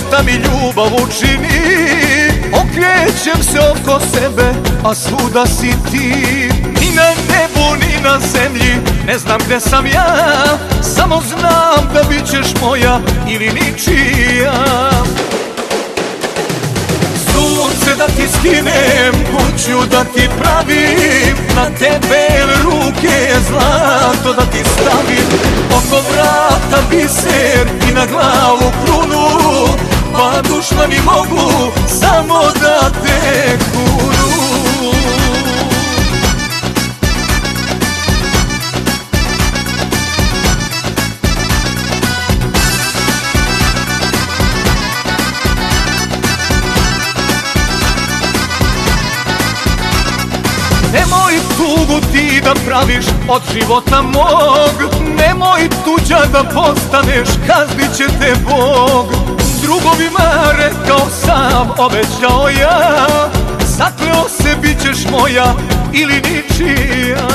šta mi ljubav učini. Okrećem se oko sebe, a svuda si ti. Ni na nebu, ni na zemlji, ne znam gde sam ja. Samo znam da bit ćeš moja ili ničija. Sunce da ti skinem, kuću da ti pravim, na tebe ruke zlato da ti stavim. Oko vrata biser i na glavu krunu, pa dušmani mogu samo da te kunu. Nemoj tugu ti da praviš od života mog, nemoj tuđa da postaneš, kaznit će te Bog. Drugovima rekao sam, obećao ja, zakleo se bit ćeš moja ili ničija.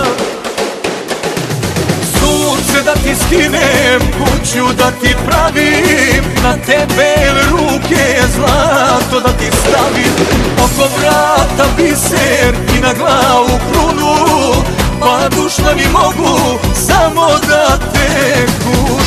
Sunce da ti skinem, kuću da ti pravim, na tebe ruke zlato da ti stavim. Oko vrata biser i na glavu krunu, pa dušmani mogu samo da te kunu.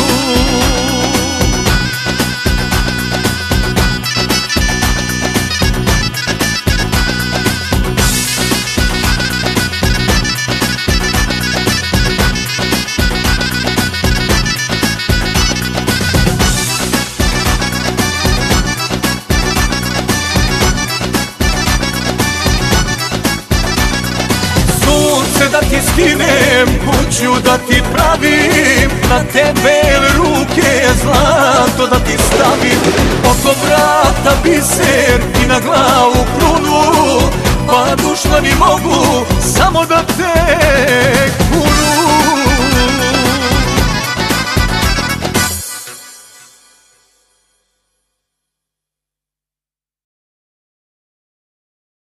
Da ti skinem, kuću da ti pravim, na tebe ruke zlato da ti stavim. Oko vrata biser i na glavu krunu, pa dušmani mogu samo da te